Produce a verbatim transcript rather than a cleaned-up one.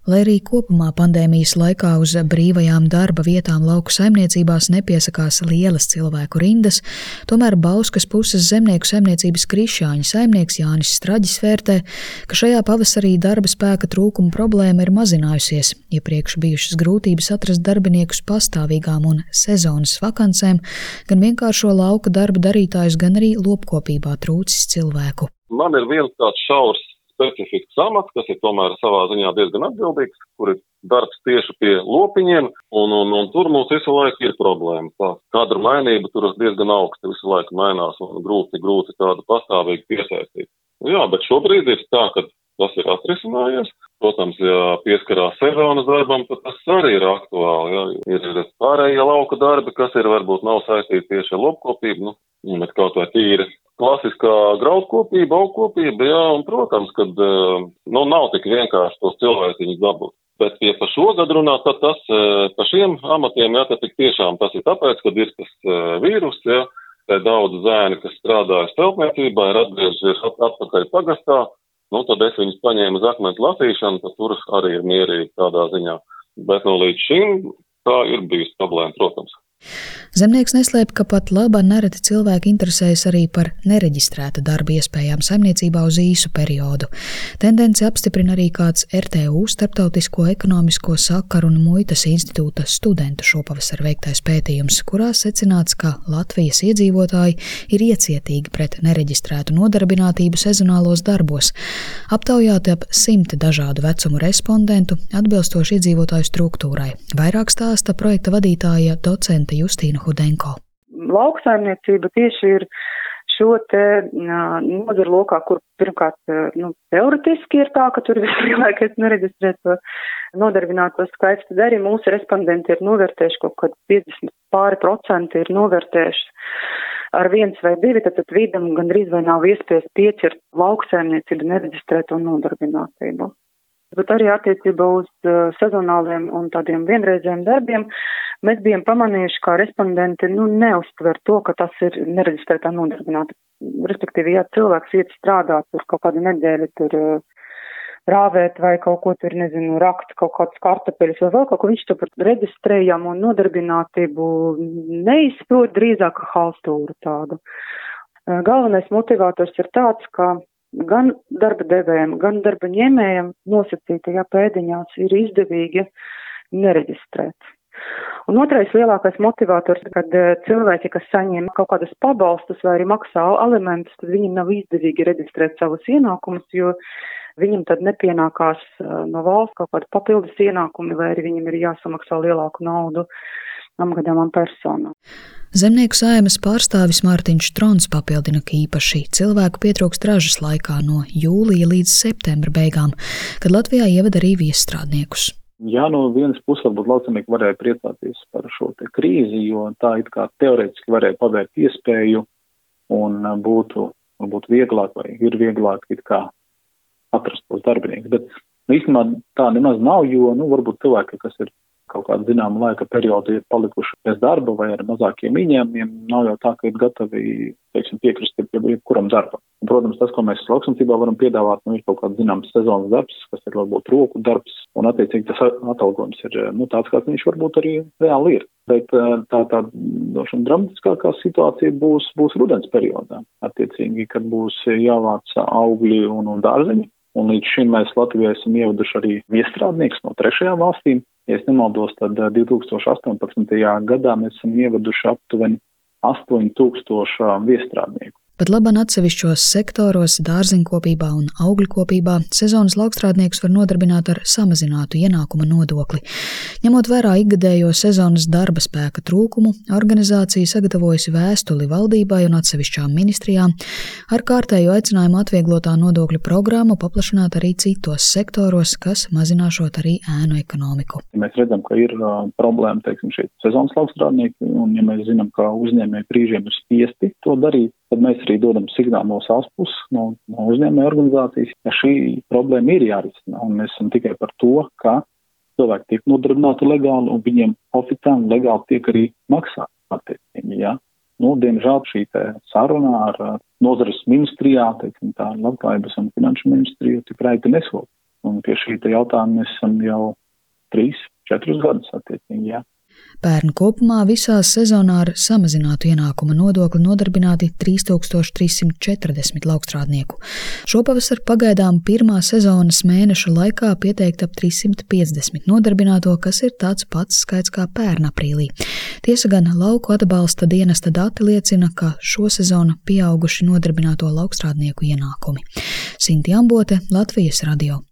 Lai arī kopumā pandēmijas laikā uz brīvajām darba vietām lauku saimniecībās nepiesakās lielas cilvēku rindas, tomēr Bauskas puses zemnieku saimniecības Krišjāņa saimnieks Jānis Straģis vērtē, ka šajā pavasarī darba spēka trūkuma problēma ir mazinājusies, iepriekš bijušas grūtības atrast darbiniekus pastāvīgām un sezonas vakancēm, gan vienkāršo lauka darba darītājus, gan arī lopkopībā trūcis cilvēku. Man ir viens tāds šaurs specifisks amats, kas ir tomēr savā ziņā diezgan atbildīgs, kur ir darbs tieši pie lopiņiem, un, un, un tur mums visu laiku ir problēma. Tā kadru mainība tur diezgan augsta visu laiku mainās, un grūti, grūti tādu pastāvīgi piesaistīt. Jā, bet šobrīd ir tā, ka tas ir atrisinājies. Protams, ja pieskarās sezonas darbam, tad tas arī ir aktuāli. Jā. Ir, ir pārējie lauka darbi, kas ir varbūt nav saistīti tieši ar lopkopību, nu, bet kaut vai tīri klasiskā graudkopība, augkopība, jā, un, protams, kad nu, nav tik vienkārši tos cilvēciņus dabūt. Bet, ja par šo gadu runā, tad tas par šiem amatiem, jā, tad tik tiešām tas ir tāpēc, kad ir tas vīrus, jā, tā daudz zēni, kas strādājas celtniecībā, ir atgriežies atpakaļ pagastā, nu, tad es viņus paņēmu uz akmentu lasīšanu, tad tur arī ir mierīgi tādā ziņā. Bet no līdz šim tā ir bijusi problēma, protams. Zemnieks neslēp, ka pat labā nereti cilvēki interesējas arī par nereģistrēta darba iespējām saimniecībā uz īsu periodu. Tendenci apstiprina arī kāds R T U Starptautisko ekonomisko sakaru un muitas institūta studentu šopavasar veiktais pētījums, kurā secināts, ka Latvijas iedzīvotāji ir iecietīgi pret nereģistrētu nodarbinātību sezonālos darbos. Aptaujāti ap simti dažādu vecumu respondentu atbilstoši iedzīvotāju struktūrai. Vairāk stāsta projekta vadītāja docente Justīna Hudenko. Lauksaimniecība tieši ir šo te nozaru lokā, kur pirmkārt nu, teoretiski ir tā, ka tur vislielākais nereģistrēto nodarbināto skaits, tad arī mūsu respondenti ir novērtējuši kaut kad piecdesmit pāri procenti ir novērtējuši ar viens vai divi, tad, tad vidam gandrīz vai nav iespējas pieķert lauksaimniecību nereģistrēto nodarbinātību. Bet arī attiecībā uz uh, sezonāliem un tādiem vienreizējiem darbiem mēs bijām pamanījuši, kā respondenti nu, neuztver to, ka tas ir nereģistrētā nodarbināta. Respektīvi, ja cilvēks iet strādāt, tur kaut kādu nedēļu tur uh, rāvēt vai kaut ko tur, nezinu, rakt, kaut kāds kartapeļus vai vēl kaut ko, viņš to par reģistrējumu un nodarbinātību neizprot, drīzāk halstūru tādu. Uh, galvenais motivators ir tāds, ka gan darba devējiem, gan darba ņēmējiem nosacītajā pēdiņās ir izdevīgi nereģistrēt. Un otrais lielākais motivators, kad cilvēki, kas saņem kaut kādas pabalstus vai arī maksā alimentus, tad viņiem nav izdevīgi reģistrēt savus ienākumus, jo viņam tad nepienākās no valsts kaut kāda papildus ienākumi vai arī viņam ir jāsamaksā lielāku naudu apgadāmām personām. Zemnieku saeimas pārstāvis Mārtiņš Trons papildina, ka īpaši cilvēku pietrūkst ražas laikā no jūlija līdz septembra beigām, kad Latvijā ieveda arī viesstrādniekus. Jā, no vienas puses varbūt lauksaimnieki varēja priecāties par šo te krīzi, jo tā it kā teorētiski varēja pavērt iespēju un būtu, būtu vieglāk vai ir vieglāk it kā atrast tos darbiniekus. Bet īstenībā tā nemaz nav, jo nu, varbūt cilvēki, kas ir kaut kādu zināmu laika periodu ir palikuši bez darba vai ar mazākiem ieņēmumiem, nav jau tā, ka ir gatavi, teiksim, piekrist jebkuram darbam. Un, protams, tas, ko mēs lauksaimniecībā varam piedāvāt, nu, ir kaut kāds zināms sezonas darbs, kas ir varbūt roku darbs, un attiecīgi tas atalgojums ir, nu, tāds, kāds viņš varbūt arī reāli ir. Bet tā tā došana dramatiskākā situācija būs, būs rudens periodā. Attiecīgi, kad būs jāvāc augļi un, un dārzeņi, un līdz šim mēs Latvijā esam ieveduši arī viesstrādniekus no trešajām valstīm. Ja es nemaldos, tad divi tūkstoši astoņpadsmitajā gadā mēs esam ieveduši aptuveni astoņi tūkstoši viesstrādnieku. Pat labāk atsevišķos sektoros, dārziņkopībā un augļkopībā sezonas laukstrādniekus var nodarbināt ar samazinātu ienākuma nodokli. Ņemot vērā ikgadējo sezonas darba spēka trūkumu, organizācija sagatavojusi vēstuli valdībai un atsevišķām ministrijām ar kārtējo aicinājumu atvieglotā nodokļu programmu paplašināt arī citos sektoros, kas mazināšot arī ēnu ekonomiku. Ja mēs redzam, ka ir uh, problēma, teiksim, šeit sezonas laukstrādnieki, un ja mēs zinām, ka uzņēmēji brīžiem ir spiesti to darīt, tad mēs arī dodam signālu no savas puses, no, no uzņēmēju organizācijas, ka šī problēma ir jārisina. Un mēs esam tikai par to, ka cilvēki tiek nodarbināti legāli un viņiem oficiāli legāli tiek arī maksāti attiecīgi. Ja? Nu, diemžēl šī saruna ar nozares ministrijā, teiksim tā, Labklājības un finanšu ministriju tik raiti nesola. un pie šī te jautājuma mēs esam jau trīs, četrus gadus attiecīgi, jā. Pērn kopumā visās sezonā ar samazinātu ienākuma nodokli nodarbināti trīs tūkstoši trīs simt četrdesmit laukstrādnieku. Šopavasar pagaidām pirmā sezonas mēneša laikā pieteikt ap trīs simt piecdesmit nodarbināto, kas ir tāds pats skaits kā pērn aprīlī. Tiesa gan lauku atbalsta dienesta dati liecina, ka šo sezonu pieauguši nodarbināto laukstrādnieku ienākumi. Sinti Ambote, Latvijas radio.